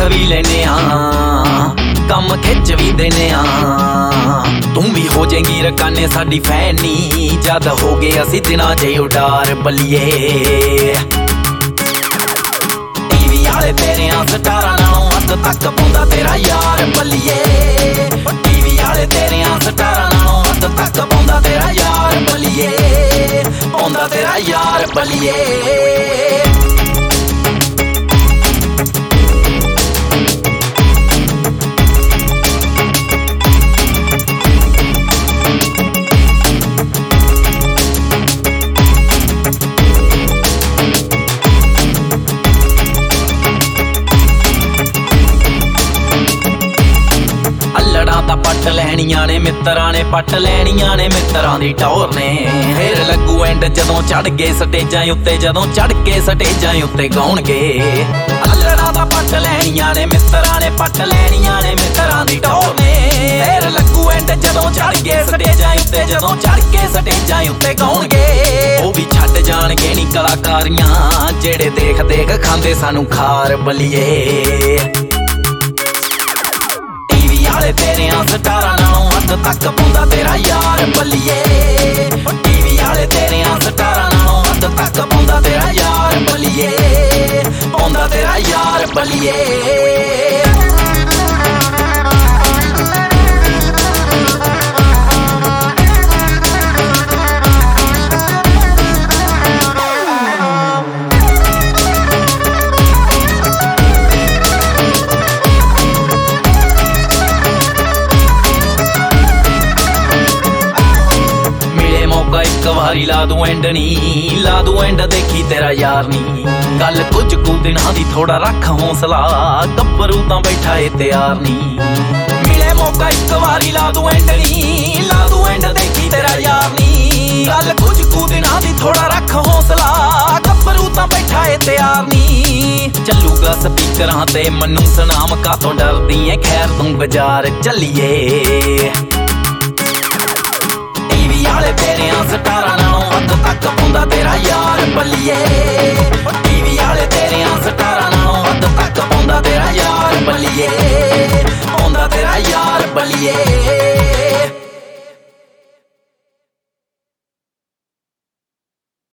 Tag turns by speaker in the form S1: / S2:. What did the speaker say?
S1: भी लेने कम खिच भी देने तू भी हो जाएगी रकाने साडी फैनी जद हो गए असी दिना जे उडार बलिए टीवी वाले तेरे स्टारां नालों हद तक पाउंदा तेरा यार बलिए टीवी वाले तेरे स्टारां नालों हद तक पाउंदा तेरा यार बलिए पाउंदा तेरा यार बलिए पट लैनियां ने मित्रां ने पट लैनियां ने मित्रां दी टौर ने फिर लगू एंड जदों चढ़ गए स्टेजां उत्ते जदों चढ़ के स्टेजां उत्ते गाउणगे अल्लड़ा दा पट लैनियां ने मित्रां ने पट लैनियां ने मित्रां दी टौर ने फिर लगू एंड जदों चढ़ गए स्टेजां उत्ते जदों चढ़ के स्टेजां उत्ते गाउणगे ओ भी छड्ड जाणगे नी कलाकारियां जेड़े देख देख खांदे सानू खार बलिए तेरे स्टारां नालों हद तक पाउंदा तेरा यार बलिए टीवी वाले तेरे स्टारां नालों हद तक पाउंदा तेरा यार बलिए पाउंदा तेरा यार बलिए एक वारी ला दूं एंड नी ला दूं एंड देखी तेरा यार नी गल कुछ कु दिनां दी थोड़ा रख हौसला गब्बरू तां बैठा है तैयार नी मिले मौका एक वारी ला दूं एंड नी ला दूं एंड देखी तेरा यार नी गल कुछ कु दिनां दी थोड़ा रख हौसला गब्बरू तां बैठा है तैयार नी चलूगा स्पीकरां ते मन्नू सनाम कातों डरदी ऐ खैर तू गुजार चलिए तेरे स्टारां नालों हद तक पाउंदा तेरा यार बलिए